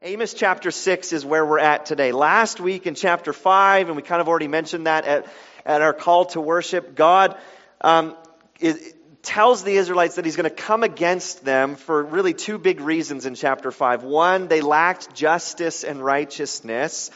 Amos chapter 6 is where we're at today. Last week in chapter 5, and we kind of already mentioned that at our call to worship, God tells the Israelites that he's going to come against them for really two big reasons in chapter 5. One, they lacked justice and righteousness.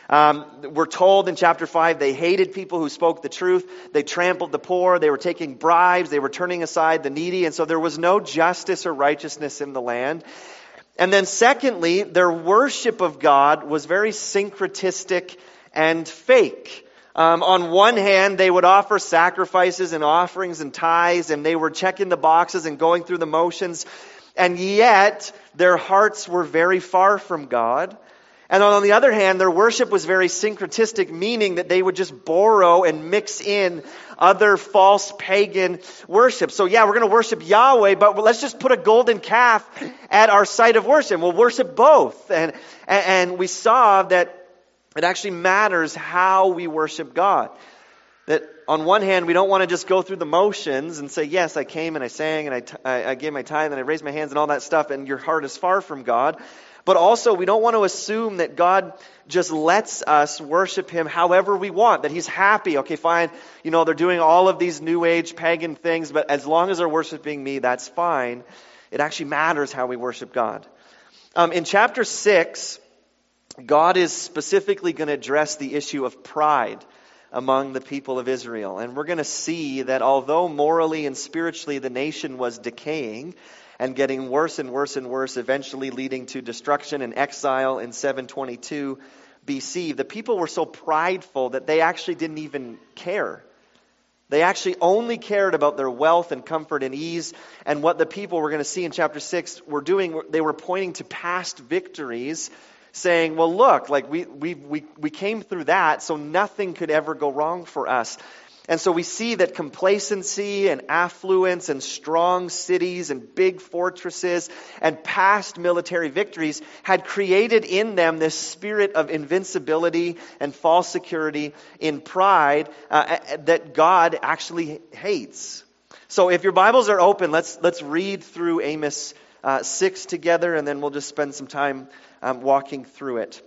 We're told in chapter 5 they hated people who spoke the truth. They trampled the poor. They were taking bribes. They were turning aside the needy. And so there was no justice or righteousness in the land. And then secondly, their worship of God was very syncretistic and fake. On one hand, they would offer sacrifices and offerings and tithes, and they were checking the boxes and going through the motions. And yet, their hearts were very far from God. And on the other hand, their worship was very syncretistic, meaning that they would just borrow and mix in other false pagan worship. So yeah, we're going to worship Yahweh, but let's just put a golden calf at our site of worship. We'll worship both. And we saw that it actually matters how we worship God. That on one hand, we don't want to just go through the motions and say, yes, I came and I sang and I gave my tithe and I raised my hands and all that stuff, and your heart is far from God. But also, we don't want to assume that God just lets us worship him however we want, that he's happy. Okay, fine, they're doing all of these new age pagan things, but as long as they're worshiping me, that's fine. It actually matters how we worship God. In chapter 6, God is specifically going to address the issue of pride among the people of Israel. And we're going to see that although morally and spiritually the nation was decaying and getting worse and worse and worse, eventually leading to destruction and exile in 722 BC, the people were so prideful that they actually didn't even care. They actually only cared about their wealth and comfort and ease. And what the people we're going to see in chapter 6 were doing, they were pointing to past victories, saying, well, look, like we came through that, so nothing could ever go wrong for us. And so we see that complacency and affluence and strong cities and big fortresses and past military victories had created in them this spirit of invincibility and false security in pride that God actually hates. So if your Bibles are open, let's read through Amos 6 together, and then we'll just spend some time walking through it.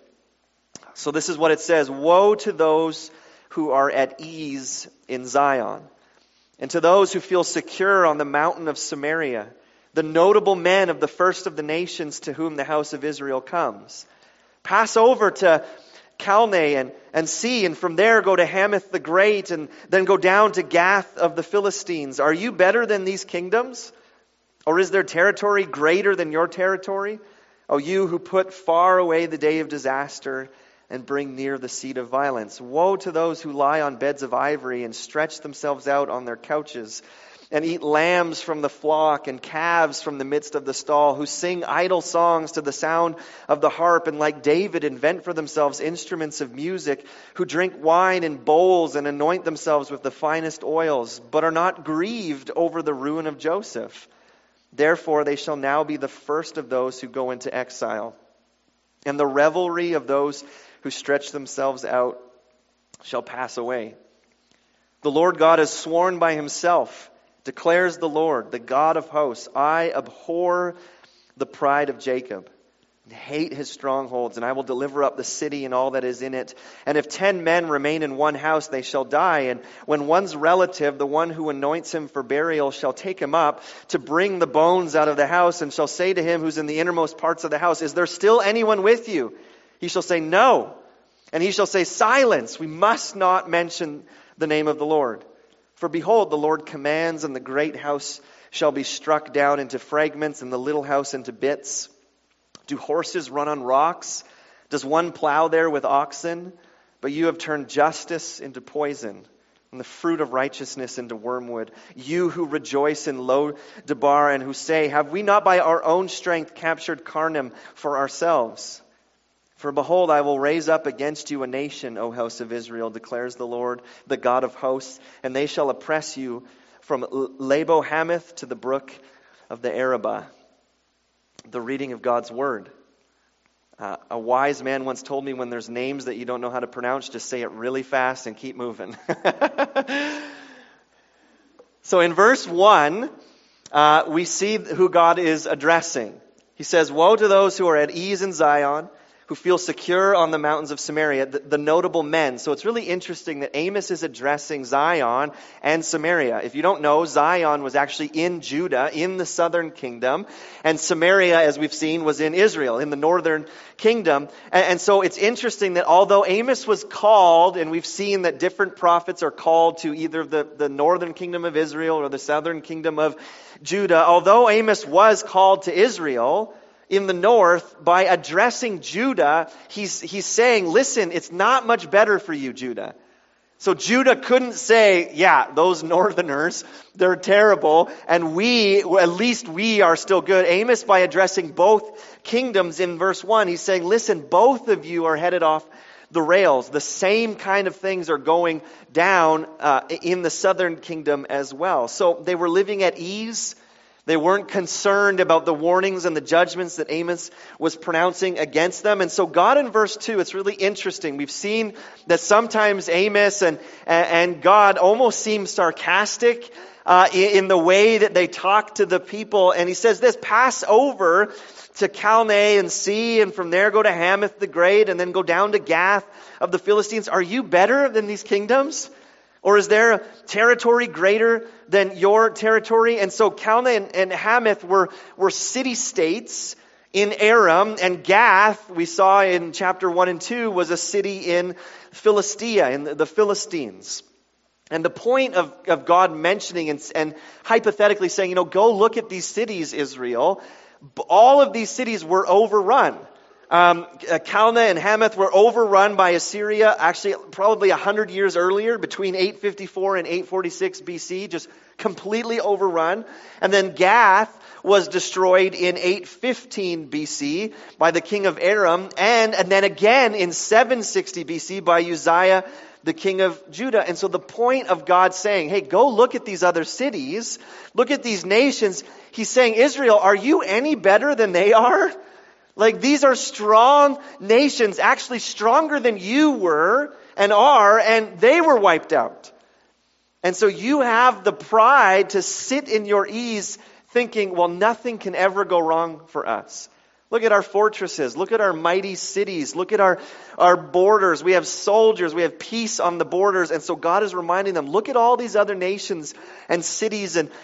So this is what it says: "Woe to those who are at ease in Zion, and to those who feel secure on the mountain of Samaria, the notable men of the first of the nations to whom the house of Israel comes. Pass over to Calneh and see, and from there go to Hamath the Great, and then go down to Gath of the Philistines. Are you better than these kingdoms? Or is their territory greater than your territory? O you who put far away the day of disaster and bring near the seat of violence. Woe to those who lie on beds of ivory and stretch themselves out on their couches and eat lambs from the flock and calves from the midst of the stall, who sing idle songs to the sound of the harp and like David invent for themselves instruments of music, who drink wine in bowls and anoint themselves with the finest oils, but are not grieved over the ruin of Joseph. Therefore they shall now be the first of those who go into exile, and the revelry of those who stretch themselves out shall pass away. The Lord God has sworn by himself, declares the Lord, the God of hosts, I abhor the pride of Jacob and hate his strongholds, and I will deliver up the city and all that is in it. And if 10 men remain in one house, they shall die. And when one's relative, the one who anoints him for burial, shall take him up to bring the bones out of the house, and shall say to him who's in the innermost parts of the house, is there still anyone with you? He shall say, no. And he shall say, silence, we must not mention the name of the Lord. For behold, the Lord commands, and the great house shall be struck down into fragments, and the little house into bits. Do horses run on rocks? Does one plow there with oxen? But you have turned justice into poison, and the fruit of righteousness into wormwood. You who rejoice in Lo-debar, and who say, have we not by our own strength captured Carnim for ourselves? For behold, I will raise up against you a nation, O house of Israel, declares the Lord, the God of hosts, and they shall oppress you from Labo-Hamath to the brook of the Arabah." The reading of God's word. A wise man once told me, when there's names that you don't know how to pronounce, just say it really fast and keep moving. So in verse 1, we see who God is addressing. He says, "Woe to those who are at ease in Zion, who feel secure on the mountains of Samaria," the notable men. So it's really interesting that Amos is addressing Zion and Samaria. If you don't know, Zion was actually in Judah, in the southern kingdom, and Samaria, as we've seen, was in Israel, in the northern kingdom. And so it's interesting that although Amos was called, and we've seen that different prophets are called to either the northern kingdom of Israel or the southern kingdom of Judah, although Amos was called to Israel in the north, by addressing Judah, he's saying, listen, it's not much better for you, Judah. So Judah couldn't say, yeah, those northerners, they're terrible, and at least we are still good. Amos, by addressing both kingdoms in verse 1, he's saying, listen, both of you are headed off the rails. The same kind of things are going down in the southern kingdom as well. So they were living at ease. They weren't concerned about the warnings and the judgments that Amos was pronouncing against them. And so God in verse 2, it's really interesting. We've seen that sometimes Amos and God almost seem sarcastic in the way that they talk to the people. And he says this, pass over to Calneh and see, and from there go to Hamath the Great, and then go down to Gath of the Philistines. Are you better than these kingdoms? Or is there a territory greater than your territory? And so Calneh and Hamath were city-states in Aram, and Gath, we saw in chapter 1 and 2, was a city in Philistia, in the Philistines. And the point of God mentioning and hypothetically saying, go look at these cities, Israel. All of these cities were overrun. Calneh and Hamath were overrun by Assyria, actually probably 100 years earlier, between 854 and 846 BC, just completely overrun. And then Gath was destroyed in 815 BC by the king of Aram, and then again in 760 BC by Uzziah, the king of Judah. And so the point of God saying, hey, go look at these other cities, look at these nations, he's saying, Israel, are you any better than they are? Like, these are strong nations, actually stronger than you were and are, and they were wiped out. And so you have the pride to sit in your ease thinking, well, nothing can ever go wrong for us. Look at our fortresses. Look at our mighty cities. Look at our borders. We have soldiers. We have peace on the borders. And so God is reminding them, look at all these other nations and cities and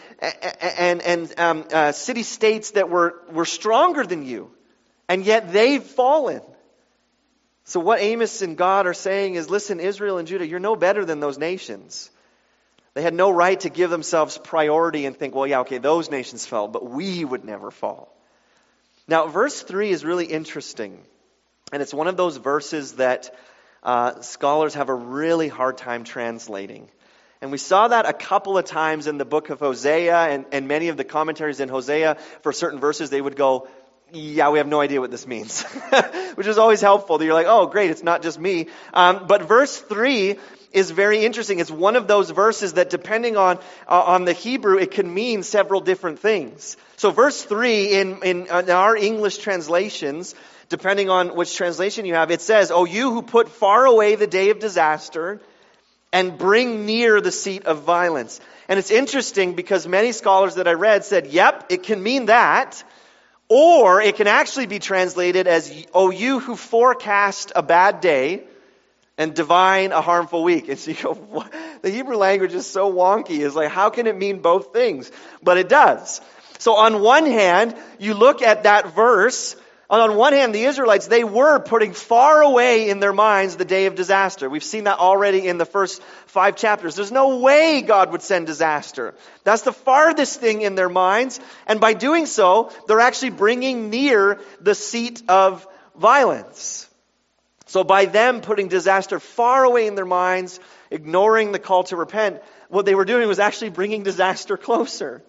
city-states that were stronger than you. And yet they've fallen. So what Amos and God are saying is, listen, Israel and Judah, you're no better than those nations. They had no right to give themselves priority and think, well, yeah, okay, those nations fell, but we would never fall. Now, verse 3 is really interesting. And it's one of those verses that scholars have a really hard time translating. And we saw that a couple of times in the book of Hosea, and many of the commentaries in Hosea for certain verses, they would go, yeah, we have no idea what this means, which is always helpful. That you're like, oh, great, it's not just me. But verse 3 is very interesting. It's one of those verses that, depending on the Hebrew, it can mean several different things. So verse 3 in our English translations, depending on which translation you have, it says, "O you who put far away the day of disaster and bring near the seat of violence." And it's interesting because many scholars that I read said, yep, it can mean that. Or it can actually be translated as, "O you who forecast a bad day and divine a harmful week." And so you go, what? The Hebrew language is so wonky. It's like, how can it mean both things? But it does. So on one hand, you look at that verse, and on one hand, the Israelites, they were putting far away in their minds the day of disaster. We've seen that already in the first 5 chapters. There's no way God would send disaster. That's the farthest thing in their minds. And by doing so, they're actually bringing near the seat of violence. So by them putting disaster far away in their minds, ignoring the call to repent, what they were doing was actually bringing disaster closer.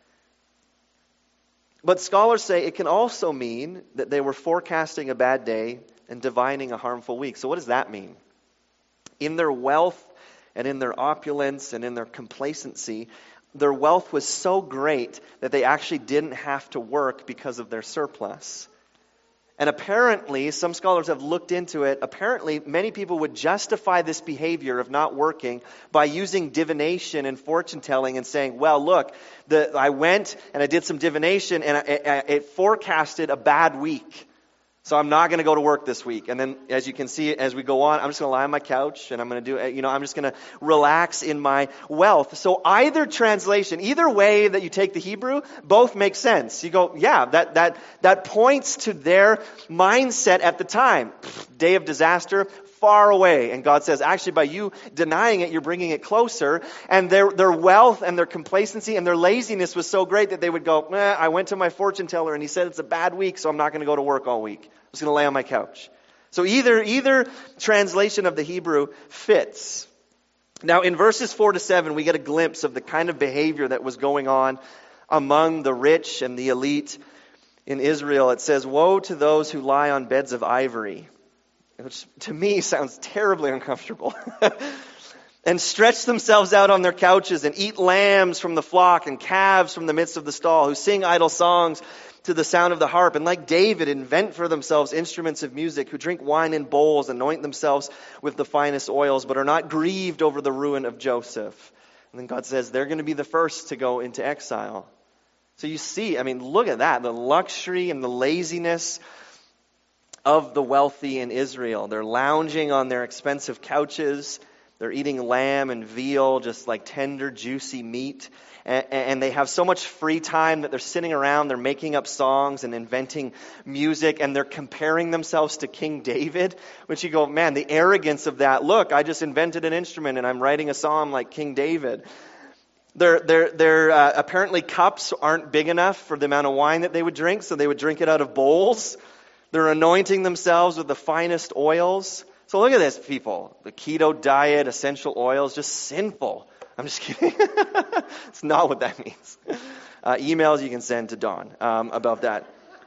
But scholars say it can also mean that they were forecasting a bad day and divining a harmful week. So what does that mean? In their wealth and in their opulence and in their complacency, their wealth was so great that they actually didn't have to work because of their surplus. And apparently, some scholars have looked into it, apparently many people would justify this behavior of not working by using divination and fortune telling and saying, well, look, I went and I did some divination and it forecasted a bad week. So I'm not going to go to work this week. And then as you can see, as we go on, I'm just going to lie on my couch and I'm going to do, I'm just going to relax in my wealth. So either translation, either way that you take the Hebrew, both make sense. You go, yeah, that points to their mindset at the time. Day of disaster, far away. And God says, actually, by you denying it, you're bringing it closer. And their wealth and their complacency and their laziness was so great that they would go, I went to my fortune teller and he said it's a bad week, so I'm not going to go to work all week. I'm just going to lay on my couch. So either translation of the Hebrew fits. Now, in verses 4-7, we get a glimpse of the kind of behavior that was going on among the rich and the elite in Israel. It says, woe to those who lie on beds of ivory, which to me sounds terribly uncomfortable, and stretch themselves out on their couches and eat lambs from the flock and calves from the midst of the stall, who sing idle songs to the sound of the harp, and like David invent for themselves instruments of music, who drink wine in bowls, anoint themselves with the finest oils, but are not grieved over the ruin of Joseph. And then God says they're going to be the first to go into exile. So you see, look at that, the luxury and the laziness of the wealthy in Israel. They're lounging on their expensive couches. They're eating lamb and veal, just like tender, juicy meat. And they have so much free time that they're sitting around, they're making up songs and inventing music, and they're comparing themselves to King David, which you go, man, the arrogance of that. Look, I just invented an instrument and I'm writing a psalm like King David. Their apparently cups aren't big enough for the amount of wine that they would drink, so they would drink it out of bowls. They're anointing themselves with the finest oils. So look at this, people. The keto diet, essential oils, just sinful. I'm just kidding. It's not what that means. Emails you can send to Don about that.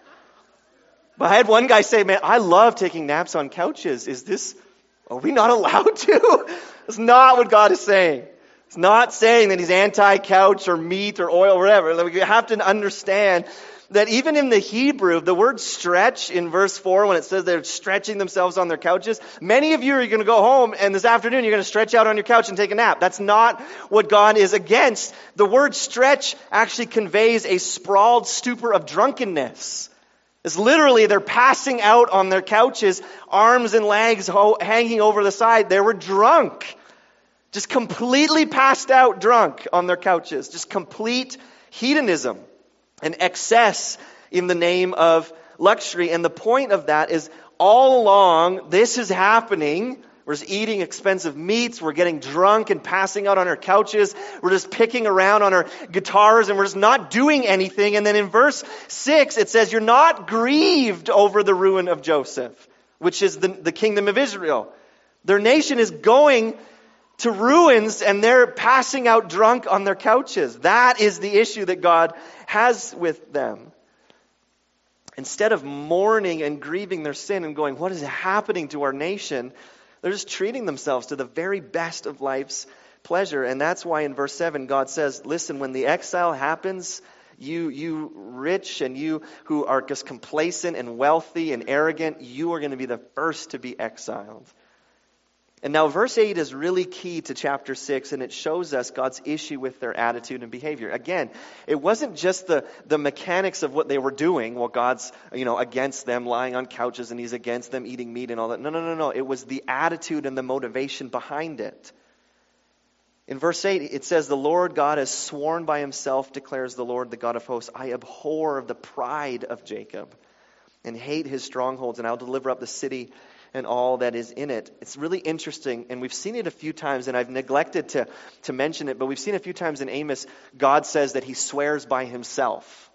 But I had one guy say, man, I love taking naps on couches. Are we not allowed to? That's not what God is saying. It's not saying that he's anti-couch or meat or oil or whatever. We have to understand that even in the Hebrew, the word stretch in verse 4, when it says they're stretching themselves on their couches, many of you are going to go home and this afternoon you're going to stretch out on your couch and take a nap. That's not what God is against. The word stretch actually conveys a sprawled stupor of drunkenness. It's literally they're passing out on their couches, arms and legs hanging over the side. They were drunk. Just completely passed out drunk on their couches. Just complete hedonism and excess in the name of luxury. And the point of that is all along this is happening. We're just eating expensive meats. We're getting drunk and passing out on our couches. We're just picking around on our guitars and we're just not doing anything. And then in verse 6 it says, you're not grieved over the ruin of Joseph, which is the kingdom of Israel. Their nation is going to ruins and they're passing out drunk on their couches. That is the issue that God has with them. Instead of mourning and grieving their sin and going, what is happening to our nation? They're just treating themselves to the very best of life's pleasure. And that's why in verse 7, God says, listen, when the exile happens, you rich and you who are just complacent and wealthy and arrogant, you are going to be the first to be exiled. And now verse 8 is really key to chapter 6, and it shows us God's issue with their attitude and behavior. Again, it wasn't just the mechanics of what they were doing. Well, God's against them lying on couches and he's against them eating meat and all that. No. It was the attitude and the motivation behind it. In verse 8, it says, the Lord God has sworn by himself, declares the Lord, the God of hosts, I abhor the pride of Jacob and hate his strongholds, and I'll deliver up the city and all that is in it. It's really interesting, and we've seen it a few times, and I've neglected to mention it, but we've seen a few times in Amos, God says that he swears by himself.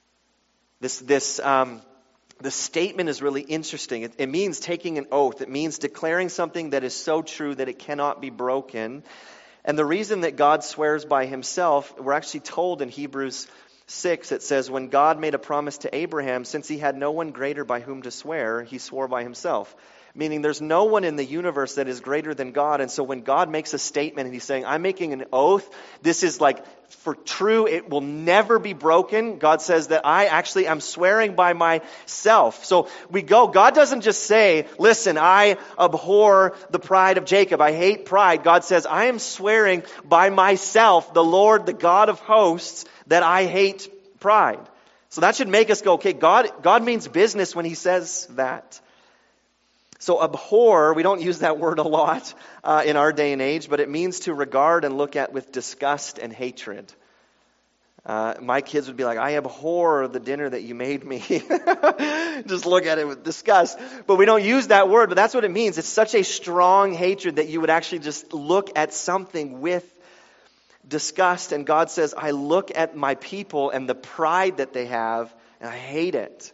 The statement is really interesting. It means taking an oath. It means declaring something that is so true that it cannot be broken. And the reason that God swears by himself, we're actually told in Hebrews 6, it says, when God made a promise to Abraham, since he had no one greater by whom to swear, he swore by himself. Meaning there's no one in the universe that is greater than God. And so when God makes a statement and he's saying, I'm making an oath, this is like for true. It will never be broken. God says that I actually am swearing by myself. So we go, God doesn't just say, listen, I abhor the pride of Jacob. I hate pride. God says, I am swearing by myself, the Lord, the God of hosts, that I hate pride. So that should make us go, okay, God means business when he says that. So abhor, we don't use that word a lot in our day and age, but it means to regard and look at with disgust and hatred. My kids would be like, I abhor the dinner that you made me. Just look at it with disgust. But we don't use that word, but that's what it means. It's such a strong hatred that you would actually just look at something with disgust. And God says, I look at my people and the pride that they have, and I hate it.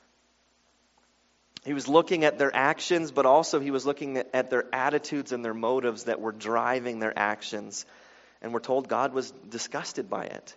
He was looking at their actions, but also he was looking at their attitudes and their motives that were driving their actions. And we're told God was disgusted by it.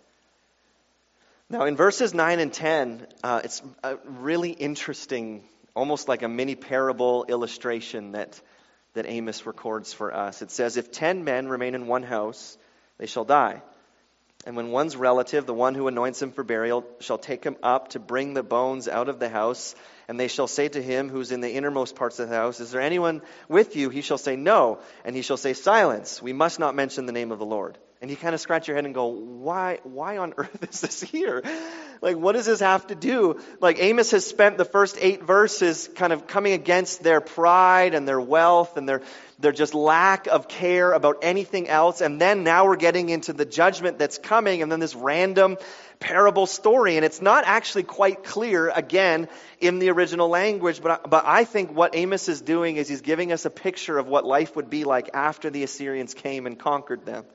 Now in verses 9 and 10, it's a really interesting, almost like a mini parable illustration that Amos records for us. It says, if 10 men remain in one house, they shall die. And when one's relative, the one who anoints him for burial, shall take him up to bring the bones out of the house, and they shall say to him who's in the innermost parts of the house, is there anyone with you? He shall say, no. And he shall say, silence. We must not mention the name of the Lord. And you kind of scratch your head and go, why on earth is this here? Like, what does this have to do? Like, Amos has spent the first 8 verses kind of coming against their pride and their wealth and their just lack of care about anything else. And then now we're getting into the judgment that's coming, and then this random parable story. And it's not actually quite clear, again, in the original language. But I think what Amos is doing is he's giving us a picture of what life would be like after the Assyrians came and conquered them.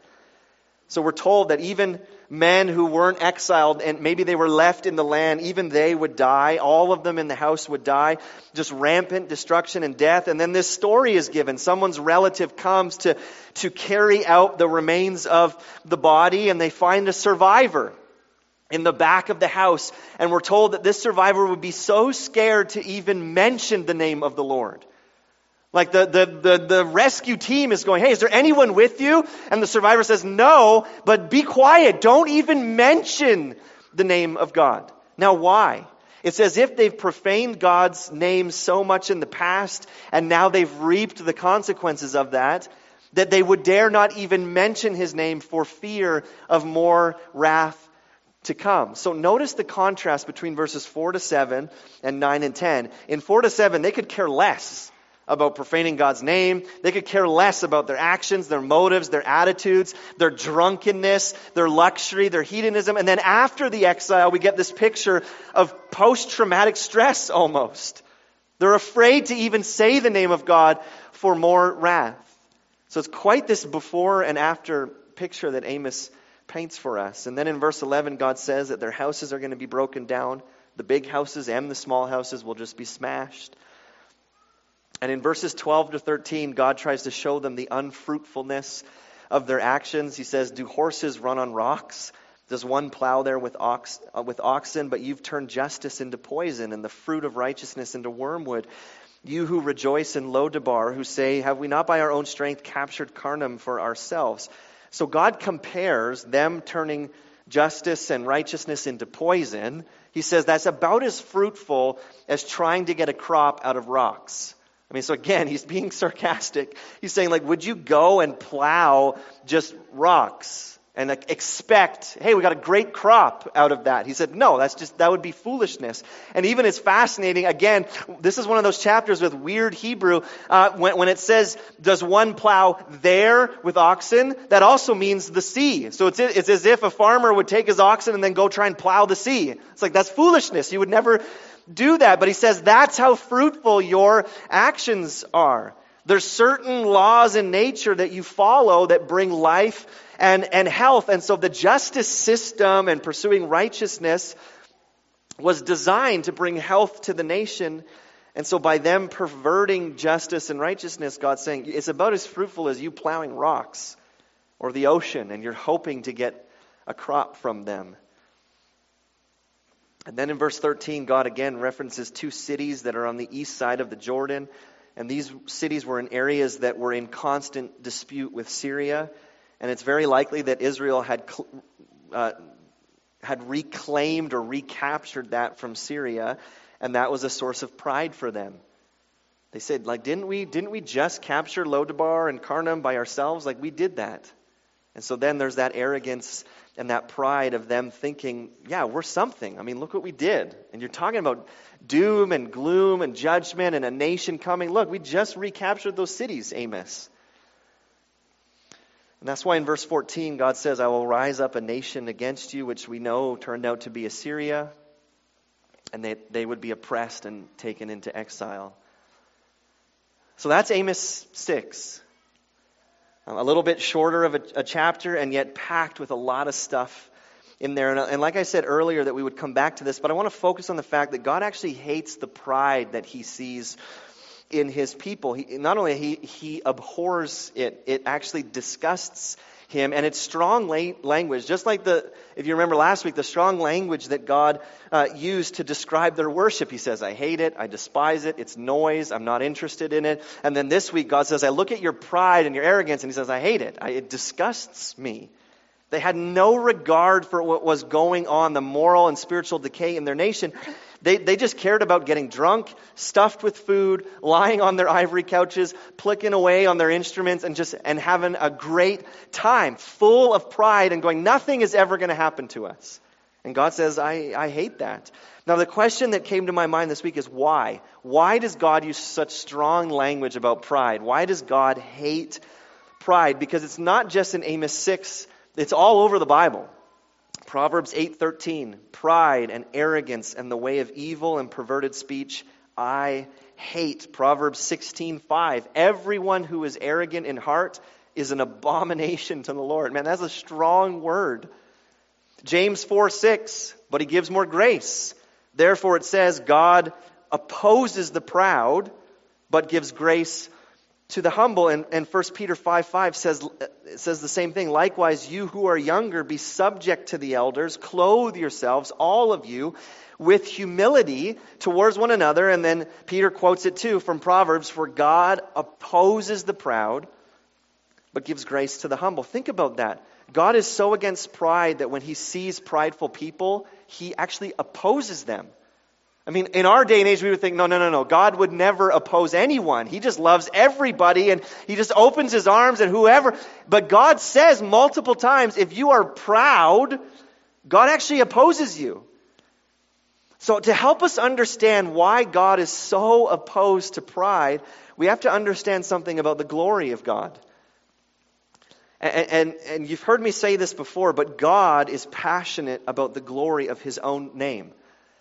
So we're told that even men who weren't exiled and maybe they were left in the land, even they would die. All of them in the house would die. Just rampant destruction and death. And then this story is given. Someone's relative comes to carry out the remains of the body, and they find a survivor in the back of the house. And we're told that this survivor would be so scared to even mention the name of the Lord. Like the rescue team is going, hey, is there anyone with you? And the survivor says, no, but be quiet. Don't even mention the name of God. Now, why? It's as if they've profaned God's name so much in the past, and now they've reaped the consequences of that they would dare not even mention his name for fear of more wrath to come. So notice the contrast between verses 4 to 7 and 9 and 10. In 4 to 7, they could care less about profaning God's name. They could care less about their actions, their motives, their attitudes, their drunkenness, their luxury, their hedonism. And then after the exile, we get this picture of post-traumatic stress almost. They're afraid to even say the name of God for more wrath. So it's quite this before and after picture that Amos paints for us. And then in verse 11, God says that their houses are going to be broken down. The big houses and the small houses will just be smashed. And in verses 12 to 13, God tries to show them the unfruitfulness of their actions. He says, do horses run on rocks? Does one plow there with oxen? But you've turned justice into poison and the fruit of righteousness into wormwood. You who rejoice in Lodabar, who say, have we not by our own strength captured Carnam for ourselves? So God compares them turning justice and righteousness into poison. He says that's about as fruitful as trying to get a crop out of rocks. I mean, so again, he's being sarcastic. He's saying, like, would you go and plow just rocks and expect, hey, we got a great crop out of that? He said, no, that would be foolishness. And even it's fascinating. Again, this is one of those chapters with weird Hebrew. When it says, does one plow there with oxen? That also means the sea. So it's as if a farmer would take his oxen and then go try and plow the sea. It's like, that's foolishness. You would never do that. But he says that's how fruitful your actions are. There's certain laws in nature that you follow that bring life and health. And so the justice system and pursuing righteousness was designed to bring health to the nation. And so by them perverting justice and righteousness, God's saying it's about as fruitful as you plowing rocks or the ocean, and you're hoping to get a crop from them. And then in verse 13, God again references 2 cities that are on the east side of the Jordan. And these cities were in areas that were in constant dispute with Syria. And it's very likely that Israel had had reclaimed or recaptured that from Syria, and that was a source of pride for them. They said, like, didn't we just capture Lodabar and Karnaim by ourselves? Like, we did that. And so then there's that arrogance and that pride of them thinking, yeah, we're something. I mean, look what we did. And you're talking about doom and gloom and judgment and a nation coming. Look, we just recaptured those cities, Amos. And that's why in verse 14, God says, I will rise up a nation against you, which we know turned out to be Assyria. And they would be oppressed and taken into exile. So that's Amos 6. A little bit shorter of a chapter, and yet packed with a lot of stuff in there. And like I said earlier, that we would come back to this, but I want to focus on the fact that God actually hates the pride that he sees in his people. Not only he abhors it, it actually disgusts him, and it's strong language. Just like if you remember last week, the strong language that God used to describe their worship. He says, I hate it, I despise it, it's noise, I'm not interested in it. And then this week, God says, I look at your pride and your arrogance, and he says, I hate it. It disgusts me. They had no regard for what was going on, the moral and spiritual decay in their nation. They just cared about getting drunk, stuffed with food, lying on their ivory couches, plicking away on their instruments, and having a great time, full of pride and going, nothing is ever going to happen to us. And God says, I hate that. Now, the question that came to my mind this week is why? Why does God use such strong language about pride? Why does God hate pride? Because it's not just in Amos 6, it's all over the Bible. Proverbs 8:13, pride and arrogance and the way of evil and perverted speech I hate. Proverbs 16:5, everyone who is arrogant in heart is an abomination to the Lord. Man, that's a strong word. James 4:6, but he gives more grace. Therefore it says, God opposes the proud, but gives grace to the humble. And 1 Peter 5:5 says the same thing. Likewise, you who are younger, be subject to the elders. Clothe yourselves, all of you, with humility towards one another. And then Peter quotes it too from Proverbs, for God opposes the proud, but gives grace to the humble. Think about that. God is so against pride that when he sees prideful people, he actually opposes them. I mean, in our day and age, we would think, no. God would never oppose anyone. He just loves everybody, and he just opens his arms and whoever. But God says multiple times, if you are proud, God actually opposes you. So to help us understand why God is so opposed to pride, we have to understand something about the glory of God. And you've heard me say this before, but God is passionate about the glory of his own name.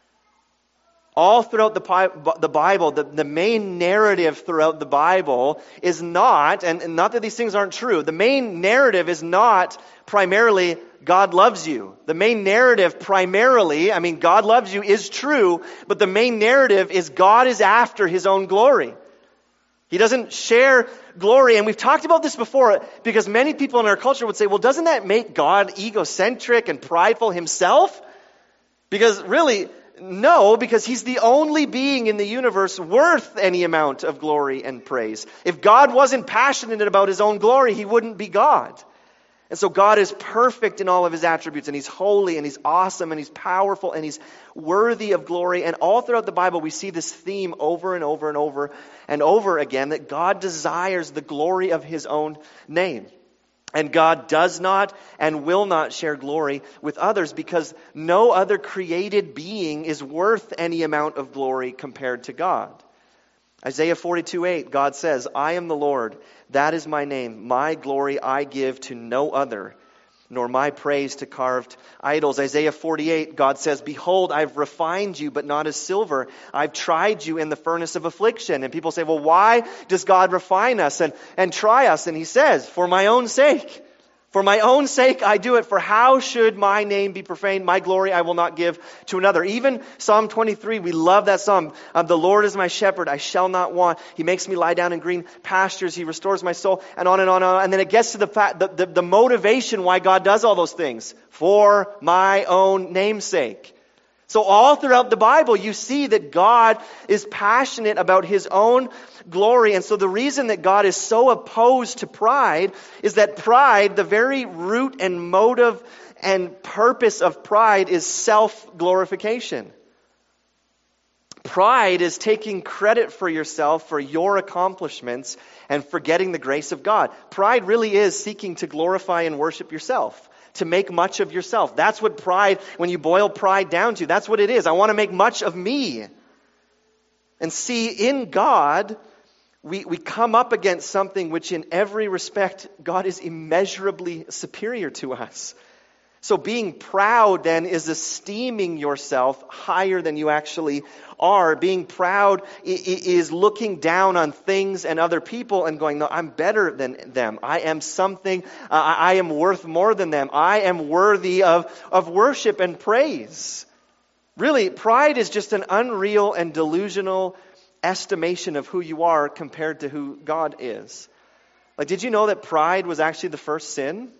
All throughout the Bible, the main narrative throughout the Bible is not, and not that these things aren't true, the main narrative is not primarily God loves you. The main narrative primarily, God loves you is true, but the main narrative is God is after his own glory. He doesn't share glory, and we've talked about this before because many people in our culture would say, well, doesn't that make God egocentric and prideful himself? Because really, no, because he's the only being in the universe worth any amount of glory and praise. If God wasn't passionate about his own glory, he wouldn't be God. And so God is perfect in all of his attributes, and he's holy, and he's awesome, and he's powerful, and he's worthy of glory. And all throughout the Bible, we see this theme over and over and over and over again, that God desires the glory of his own name. And God does not and will not share glory with others because no other created being is worth any amount of glory compared to God. Isaiah 42:8, God says, I am the Lord, that is my name. My glory I give to no other, nor my praise to carved idols. Isaiah 48, God says, behold, I've refined you, but not as silver. I've tried you in the furnace of affliction. And people say, well, why does God refine us and try us? And he says, for my own sake. For my own sake I do it, for how should my name be profaned? My glory I will not give to another. Even Psalm 23, we love that psalm. The Lord is my shepherd, I shall not want. He makes me lie down in green pastures. He restores my soul, and on and on and on. And then it gets to the motivation why God does all those things. For my own name's sake. So all throughout the Bible, you see that God is passionate about his own glory. And so the reason that God is so opposed to pride is that pride, the very root and motive and purpose of pride is self-glorification. Pride is taking credit for yourself, for your accomplishments, and forgetting the grace of God. Pride really is seeking to glorify and worship yourself, to make much of yourself. That's what pride, when you boil pride down to, that's what it is. I want to make much of me. And see, in God, we come up against something which in every respect, God is immeasurably superior to us. So being proud then is esteeming yourself higher than you actually are. Being proud is looking down on things and other people and going, no, I'm better than them. I am something, I am worth more than them. I am worthy of worship and praise. Really, pride is just an unreal and delusional estimation of who you are compared to who God is. Like, did you know that pride was actually the first sin?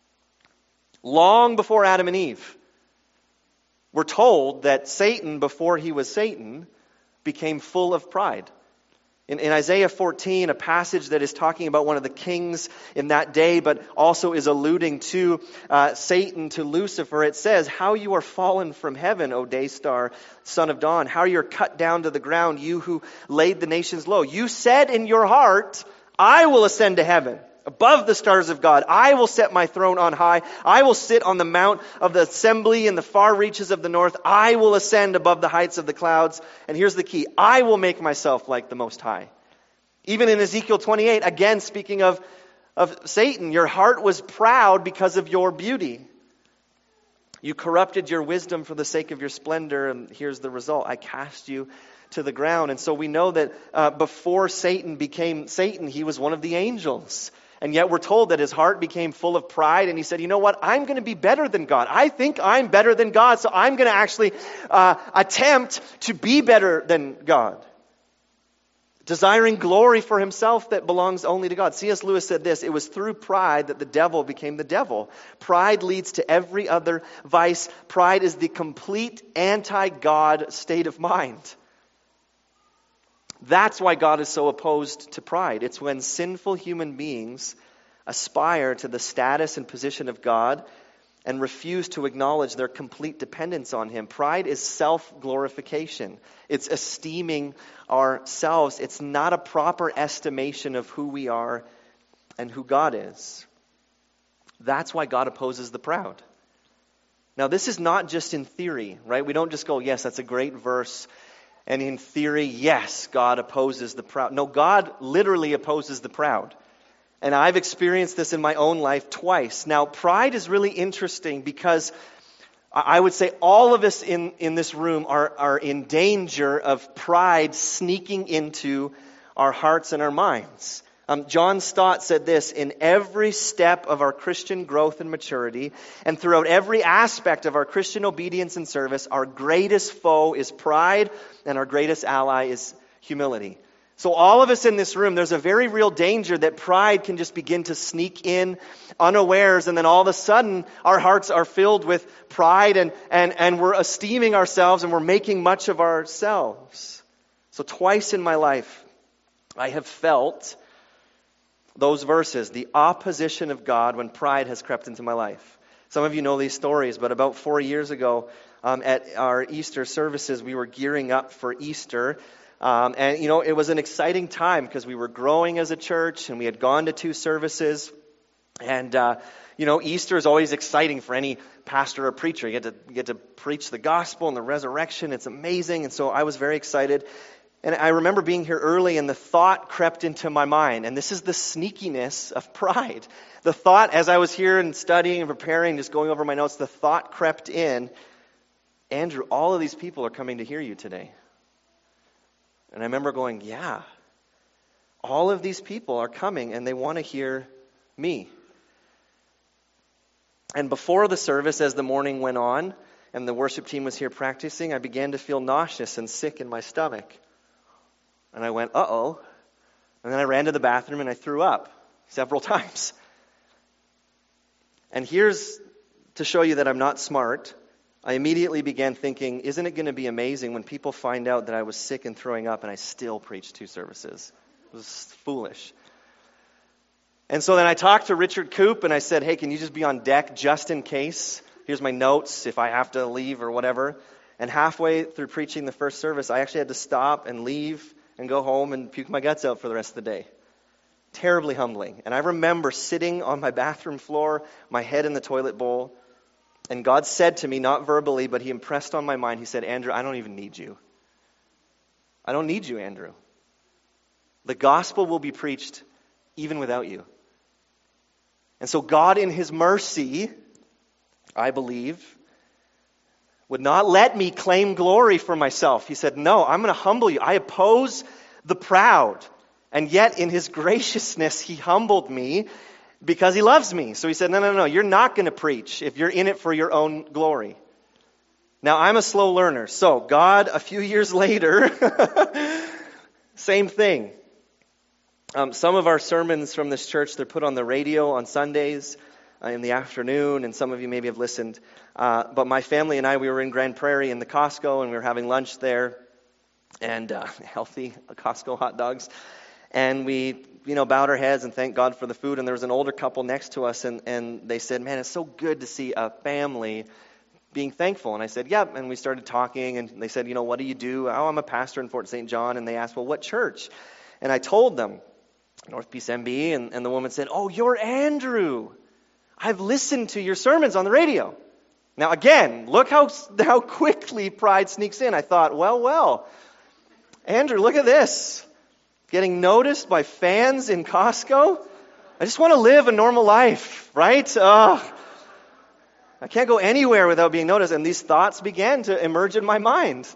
Long before Adam and Eve. We're told that Satan, before he was Satan, became full of pride. In Isaiah 14, a passage that is talking about one of the kings in that day, but also is alluding to Satan, to Lucifer, it says, "How you are fallen from heaven, O day star, son of dawn. How you are cut down to the ground, you who laid the nations low. You said in your heart, I will ascend to heaven. Above the stars of God, I will set my throne on high. I will sit on the mount of the assembly in the far reaches of the north. I will ascend above the heights of the clouds." And here's the key. I will make myself like the Most High. Even in Ezekiel 28, again speaking of Satan, your heart was proud because of your beauty. You corrupted your wisdom for the sake of your splendor, and here's the result. I cast you to the ground. And so we know that before Satan became Satan, he was one of the angels. And yet we're told that his heart became full of pride, and he said, you know what, I'm going to be better than God. I think I'm better than God, so I'm going to actually attempt to be better than God. Desiring glory for himself that belongs only to God. C.S. Lewis said this, it was through pride that the devil became the devil. Pride leads to every other vice. Pride is the complete anti-God state of mind. That's why God is so opposed to pride. It's when sinful human beings aspire to the status and position of God and refuse to acknowledge their complete dependence on Him. Pride is self-glorification. It's esteeming ourselves. It's not a proper estimation of who we are and who God is. That's why God opposes the proud. Now, this is not just in theory, right? We don't just go, yes, that's a great verse. And in theory, yes, God opposes the proud. No, God literally opposes the proud. And I've experienced this in my own life twice. Now, pride is really interesting because I would say all of us in this room are in danger of pride sneaking into our hearts and our minds. John Stott said this, in every step of our Christian growth and maturity, and throughout every aspect of our Christian obedience and service, our greatest foe is pride, and our greatest ally is humility. So all of us in this room, there's a very real danger that pride can just begin to sneak in unawares, and then all of a sudden, our hearts are filled with pride, and we're esteeming ourselves, and we're making much of ourselves. So twice in my life, I have felt those verses, the opposition of God when pride has crept into my life. Some of you know these stories, but about 4 years ago at our Easter services, we were gearing up for Easter. And, you know, it was an exciting time because we were growing as a church and we had gone to 2 services. And, you know, Easter is always exciting for any pastor or preacher. You get to preach the gospel and the resurrection. It's amazing. And so I was very excited. And I remember being here early and the thought crept into my mind. And this is the sneakiness of pride. The thought, as I was here and studying and preparing, just going over my notes, the thought crept in, Andrew, all of these people are coming to hear you today. And I remember going, yeah, all of these people are coming and they want to hear me. And before the service, as the morning went on and the worship team was here practicing, I began to feel nauseous and sick in my stomach. And I went, uh-oh. And then I ran to the bathroom and I threw up several times. And here's to show you that I'm not smart. I immediately began thinking, isn't it going to be amazing when people find out that I was sick and throwing up and I still preached 2 services? It was foolish. And so then I talked to Richard Coop and I said, hey, can you just be on deck just in case Here's my notes if I have to leave or whatever. And halfway through preaching the first service, I actually had to stop and leave and go home and puke my guts out for the rest of the day. Terribly humbling. And I remember sitting on my bathroom floor, my head in the toilet bowl, and God said to me, not verbally, but he impressed on my mind, he said, Andrew, I don't even need you. I don't need you, Andrew. The gospel will be preached even without you. And so God in his mercy, I believe, would not let me claim glory for myself. He said, no, I'm going to humble you. I oppose the proud. And yet in his graciousness, he humbled me because he loves me. So he said, no, you're not going to preach if you're in it for your own glory. Now, I'm a slow learner. So God, a few years later, same thing. Some of our sermons from this church, they're put on the radio on Sundays in the afternoon, and some of you maybe have listened. But my family and I, we were in Grand Prairie in the Costco, and we were having lunch there, and healthy Costco hot dogs. And we, bowed our heads and thanked God for the food. And there was an older couple next to us, and they said, man, it's so good to see a family being thankful. And I said, yep. And we started talking, and they said, what do you do? Oh, I'm a pastor in Fort St. John. And they asked, well, what church? And I told them, North Peace MB, and the woman said, oh, you're Andrew. I've listened to your sermons on the radio. Now, again, look how quickly pride sneaks in. I thought, well, Andrew, look at this. Getting noticed by fans in Costco? I just want to live a normal life, right? I can't go anywhere without being noticed. And these thoughts began to emerge in my mind.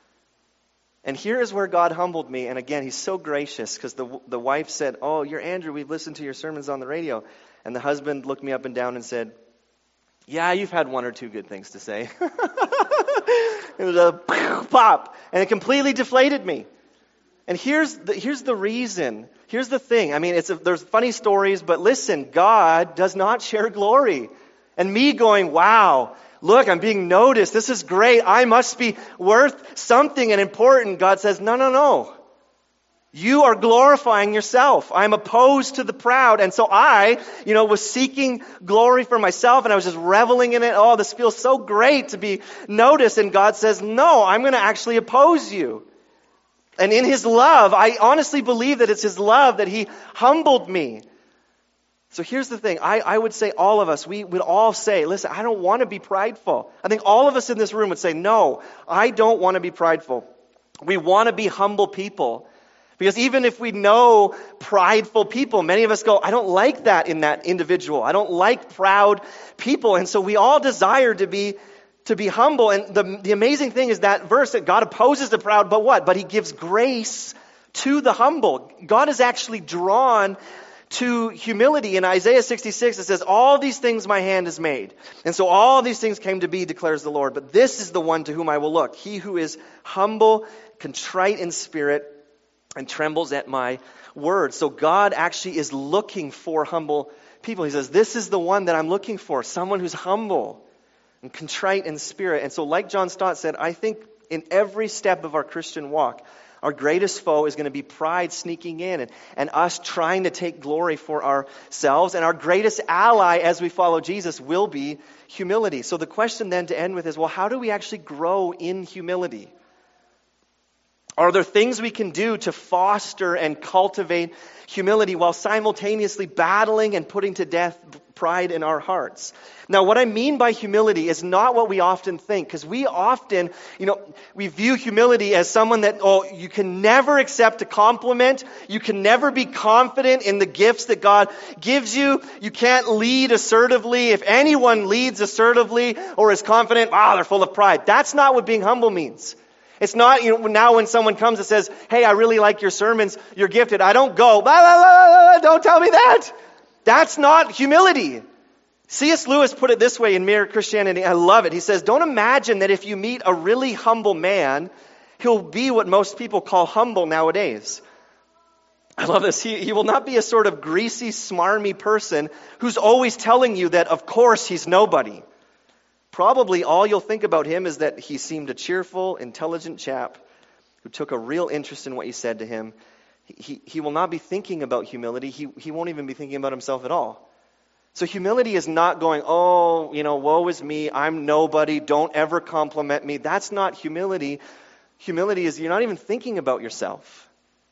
And here is where God humbled me. And again, he's so gracious because the wife said, oh, you're Andrew. We've listened to your sermons on the radio. And the husband looked me up and down and said, yeah, you've had one or two good things to say. It was a pop. And it completely deflated me. And here's the reason. Here's the thing. I mean, there's funny stories, but listen, God does not share glory. And me going, wow, look, I'm being noticed. This is great. I must be worth something and important. God says, no. You are glorifying yourself. I'm opposed to the proud. And so I, was seeking glory for myself, and I was just reveling in it. Oh, this feels so great to be noticed. And God says, no, I'm going to actually oppose you. And in his love, I honestly believe that it's his love that he humbled me. So here's the thing. I would say all of us, we would all say, listen, I don't want to be prideful. I think all of us in this room would say, no, I don't want to be prideful. We want to be humble people. Because even if we know prideful people, many of us go, I don't like that in that individual. I don't like proud people. And so we all desire to be humble. And the amazing thing is that verse that God opposes the proud, but what? But he gives grace to the humble. God is actually drawn to humility. In Isaiah 66, it says, all these things my hand has made. And so all these things came to be, declares the Lord. But this is the one to whom I will look. He who is humble, contrite in spirit, and trembles at my word. So God actually is looking for humble people. He says, this is the one that I'm looking for. Someone who's humble and contrite in spirit. And so like John Stott said, I think in every step of our Christian walk, our greatest foe is going to be pride sneaking in and us trying to take glory for ourselves. And our greatest ally as we follow Jesus will be humility. So the question then to end with is, well, how do we actually grow in humility? Are there things we can do to foster and cultivate humility while simultaneously battling and putting to death pride in our hearts? Now, what I mean by humility is not what we often think, because we often, we view humility as someone that, you can never accept a compliment. You can never be confident in the gifts that God gives you. You can't lead assertively. If anyone leads assertively or is confident, they're full of pride. That's not what being humble means. It's not, now when someone comes and says, hey, I really like your sermons, you're gifted. I don't go, blah, blah, blah, blah, don't tell me that. That's not humility. C.S. Lewis put it this way in Mere Christianity. I love it. He says, don't imagine that if you meet a really humble man, he'll be what most people call humble nowadays. I love this. He will not be a sort of greasy, smarmy person who's always telling you that, of course, he's nobody. Probably all you'll think about him is that he seemed a cheerful, intelligent chap who took a real interest in what you said to him. He will not be thinking about humility. He won't even be thinking about himself at all. So humility is not going, oh, woe is me, I'm nobody, don't ever compliment me. That's not humility. Humility is you're not even thinking about yourself.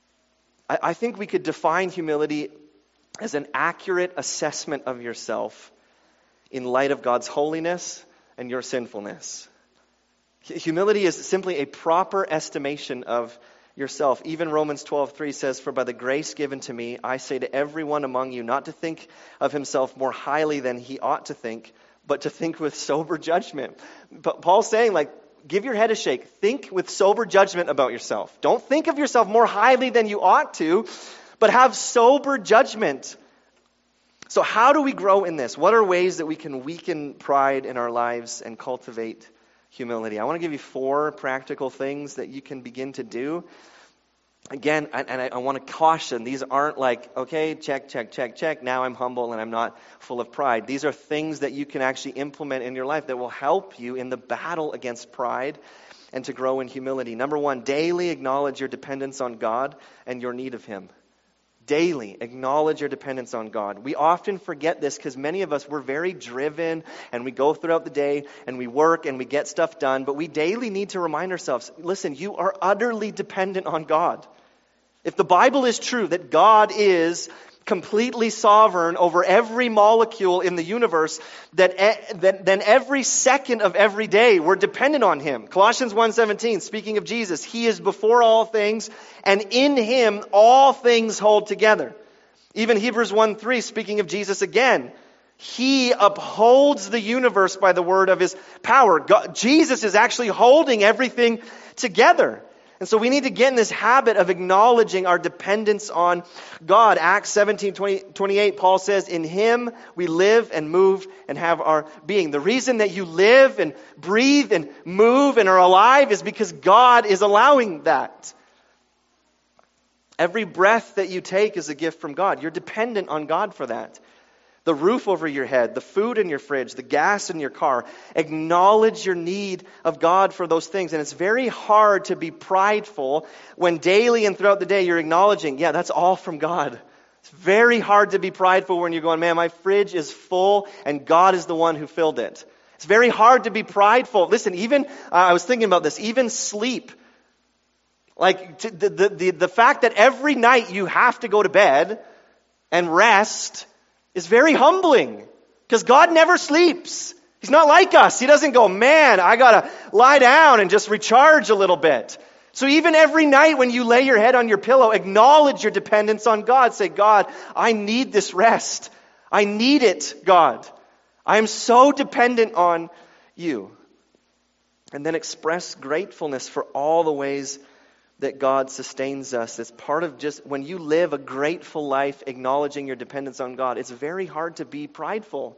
I think we could define humility as an accurate assessment of yourself in light of God's holiness and your sinfulness. Humility is simply a proper estimation of yourself. Even Romans 12:3 says, "For by the grace given to me, I say to everyone among you not to think of himself more highly than he ought to think, but to think with sober judgment." But Paul's saying, give your head a shake. Think with sober judgment about yourself. Don't think of yourself more highly than you ought to, but have sober judgment. So how do we grow in this? What are ways that we can weaken pride in our lives and cultivate humility? I want to give you 4 practical things that you can begin to do. Again, I want to caution, these aren't okay, check, now I'm humble and I'm not full of pride. These are things that you can actually implement in your life that will help you in the battle against pride and to grow in humility. Number 1, daily acknowledge your dependence on God and your need of Him. Daily acknowledge your dependence on God. We often forget this because many of us, we're very driven and we go throughout the day and we work and we get stuff done, but we daily need to remind ourselves, listen, you are utterly dependent on God. If the Bible is true that God is completely sovereign over every molecule in the universe, then every second of every day we're dependent on Him. Colossians 1:17, speaking of Jesus, He is before all things, and in Him all things hold together. Even Hebrews 1:3, speaking of Jesus again, He upholds the universe by the word of His power. Jesus is actually holding everything together. And so we need to get in this habit of acknowledging our dependence on God. Acts 17:28, Paul says, "In Him we live and move and have our being." The reason that you live and breathe and move and are alive is because God is allowing that. Every breath that you take is a gift from God. You're dependent on God for that. The roof over your head, the food in your fridge, the gas in your car. Acknowledge your need of God for those things. And it's very hard to be prideful when daily and throughout the day you're acknowledging, yeah, that's all from God. It's very hard to be prideful when you're going, man, my fridge is full and God is the one who filled it. It's very hard to be prideful. Listen, even, I was thinking about this, even sleep. The fact that every night you have to go to bed and rest is very humbling because God never sleeps. He's not like us. He doesn't go, man, I got to lie down and just recharge a little bit. So even every night when you lay your head on your pillow, acknowledge your dependence on God. Say, God, I need this rest. I need it, God. I am so dependent on you. And then express gratefulness for all the ways that God sustains us. It's part of just when you live a grateful life, acknowledging your dependence on God, it's very hard to be prideful.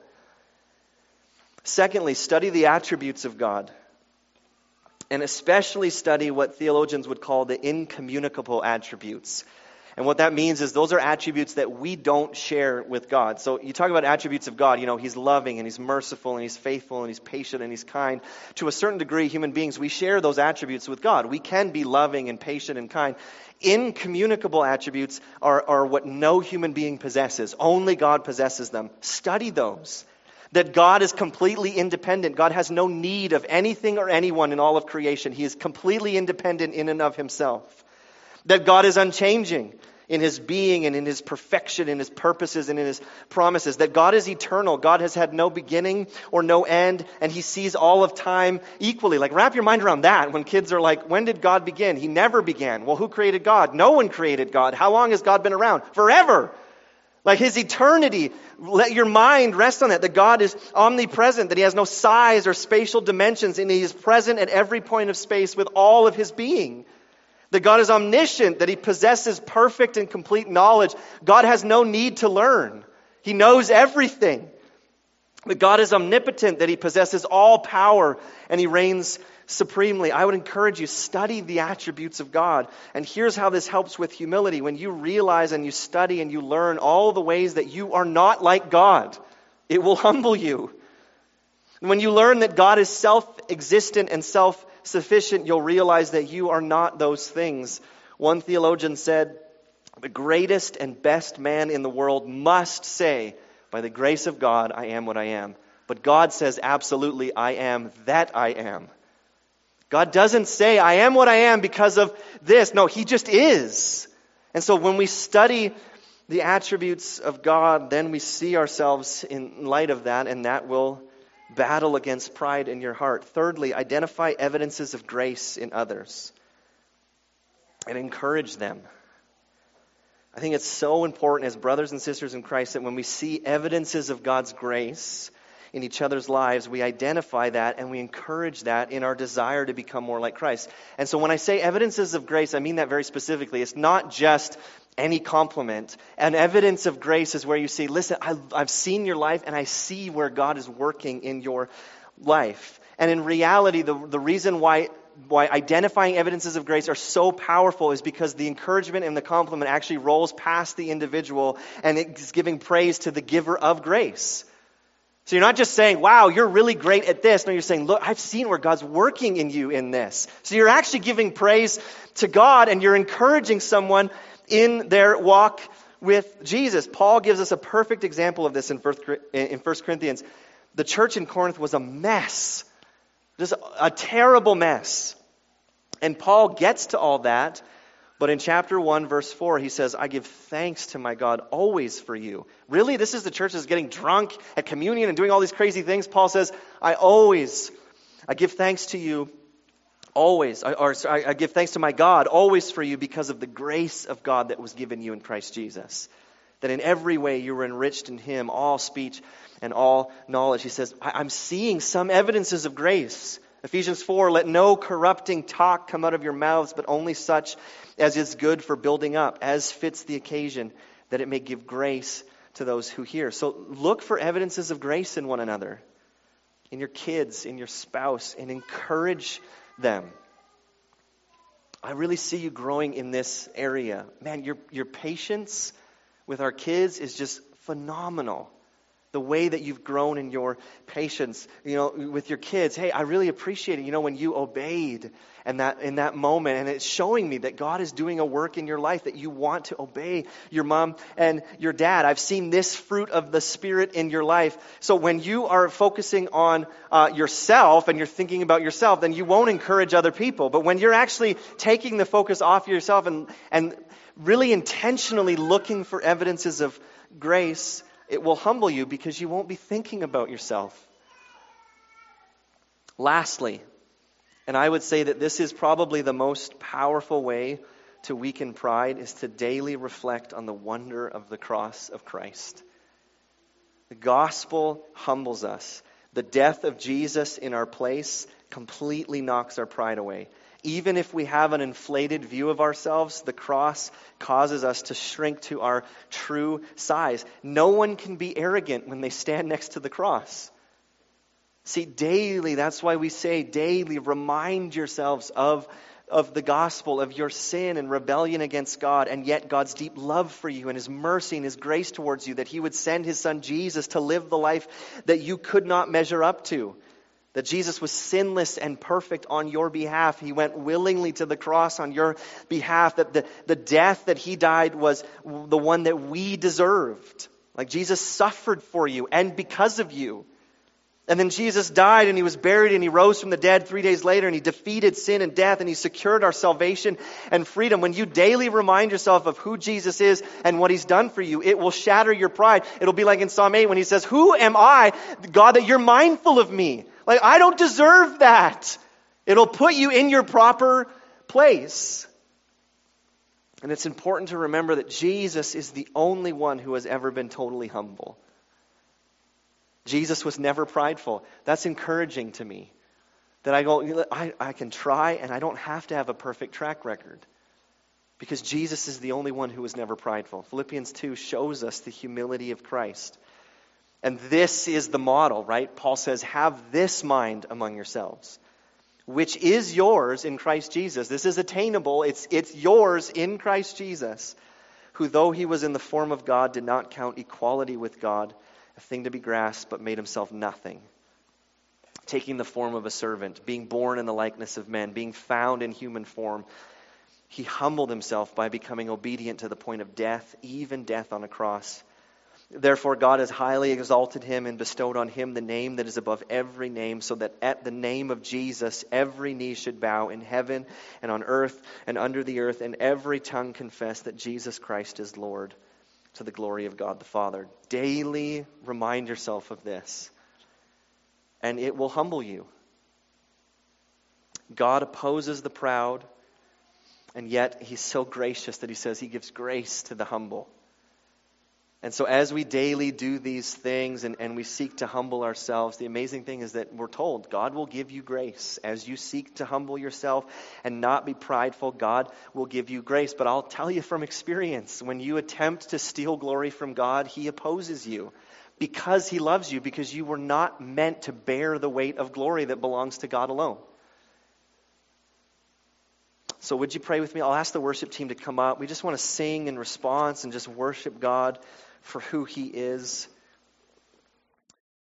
Secondly, study the attributes of God. And especially study what theologians would call the incommunicable attributes. And what that means is those are attributes that we don't share with God. So you talk about attributes of God, He's loving and He's merciful and He's faithful and He's patient and He's kind. To a certain degree, human beings, we share those attributes with God. We can be loving and patient and kind. Incommunicable attributes are what no human being possesses. Only God possesses them. Study those. That God is completely independent. God has no need of anything or anyone in all of creation. He is completely independent in and of Himself. That God is unchanging in His being and in His perfection, in His purposes and in His promises. That God is eternal. God has had no beginning or no end, and He sees all of time equally. Wrap your mind around that when kids are like, when did God begin? He never began. Well, who created God? No one created God. How long has God been around? Forever. His eternity. Let your mind rest on that. That God is omnipresent. That He has no size or spatial dimensions, and He is present at every point of space with all of His being. That God is omniscient, that He possesses perfect and complete knowledge. God has no need to learn. He knows everything. That God is omnipotent, that He possesses all power and He reigns supremely. I would encourage you, study the attributes of God. And here's how this helps with humility. When you realize and you study and you learn all the ways that you are not like God, it will humble you. When you learn that God is self-existent and self-sufficient, you'll realize that you are not those things. One theologian said, the greatest and best man in the world must say, By the grace of God, I am what I am. But God says, absolutely, I am that I am. God doesn't say, I am what I am because of this. No, He just is. And so when we study the attributes of God, then we see ourselves in light of that, and that will battle against pride in your heart. Thirdly, identify evidences of grace in others and encourage them. I think it's so important as brothers and sisters in Christ that when we see evidences of God's grace in each other's lives, we identify that and we encourage that in our desire to become more like Christ. And so when I say evidences of grace, I mean that very specifically. It's not just any compliment. An evidence of grace is where you say, listen, I've seen your life and I see where God is working in your life. And in reality, the reason why identifying evidences of grace are so powerful is because the encouragement and the compliment actually rolls past the individual and it's giving praise to the giver of grace. So you're not just saying, wow, you're really great at this. No, you're saying, look, I've seen where God's working in you in this. So you're actually giving praise to God and you're encouraging someone in their walk with Jesus. Paul gives us a perfect example of this in 1 Corinthians. The church in Corinth was a mess. Just a terrible mess. And Paul gets to all that, but in chapter 1, verse 4, he says, I give thanks to my God always for you. Really? This is the church that's getting drunk at communion and doing all these crazy things? Paul says, I give thanks to you always. I give thanks to my God always for you because of the grace of God that was given you in Christ Jesus. That in every way you were enriched in Him, all speech and all knowledge. He says, I'm seeing some evidences of grace. Ephesians 4, let no corrupting talk come out of your mouths, but only such as is good for building up, as fits the occasion, that it may give grace to those who hear. So look for evidences of grace in one another, in your kids, in your spouse, and encourage them. I really see you growing in this area. Man, your patience with our kids is just phenomenal. The way that you've grown in your patience, with your kids. Hey, I really appreciate it, when you obeyed and that in that moment. And it's showing me that God is doing a work in your life, that you want to obey your mom and your dad. I've seen this fruit of the Spirit in your life. So when you are focusing on yourself and you're thinking about yourself, then you won't encourage other people. But when you're actually taking the focus off yourself and really intentionally looking for evidences of grace, it will humble you because you won't be thinking about yourself. Lastly, and I would say that this is probably the most powerful way to weaken pride, is to daily reflect on the wonder of the cross of Christ. The gospel humbles us. The death of Jesus in our place completely knocks our pride away. Even if we have an inflated view of ourselves, the cross causes us to shrink to our true size. No one can be arrogant when they stand next to the cross. See, daily, that's why we say daily, remind yourselves of the gospel, of your sin and rebellion against God, and yet God's deep love for you and His mercy and His grace towards you, that He would send His Son Jesus to live the life that you could not measure up to. That Jesus was sinless and perfect on your behalf. He went willingly to the cross on your behalf. That the death that He died was the one that we deserved. Like Jesus suffered for you and because of you. And then Jesus died and He was buried and He rose from the dead 3 days later and He defeated sin and death and He secured our salvation and freedom. When you daily remind yourself of who Jesus is and what He's done for you, it will shatter your pride. It'll be like in Psalm 8 when He says, who am I, God, that you're mindful of me? Like, I don't deserve that. It'll put you in your proper place. And it's important to remember that Jesus is the only one who has ever been totally humble. Jesus was never prideful. That's encouraging to me. That I can try and I don't have to have a perfect track record. Because Jesus is the only one who was never prideful. Philippians 2 shows us the humility of Christ. And this is the model, right? Paul says, have this mind among yourselves, which is yours in Christ Jesus. This is attainable. It's yours in Christ Jesus, who though He was in the form of God, did not count equality with God a thing to be grasped, but made Himself nothing, taking the form of a servant, being born in the likeness of men, being found in human form. He humbled Himself by becoming obedient to the point of death, even death on a cross. Therefore God has highly exalted him and bestowed on him the name that is above every name, so that at the name of Jesus every knee should bow in heaven and on earth and under the earth, and every tongue confess that Jesus Christ is Lord, to the glory of God the Father. Daily remind yourself of this, and it will humble you. God opposes the proud, and yet he's so gracious that he says he gives grace to the humble. And so as we daily do these things and we seek to humble ourselves, the amazing thing is that we're told God will give you grace. As you seek to humble yourself and not be prideful, God will give you grace. But I'll tell you from experience, when you attempt to steal glory from God, he opposes you because he loves you, because you were not meant to bear the weight of glory that belongs to God alone. So would you pray with me? I'll ask the worship team to come up. We just want to sing in response and just worship God for who he is.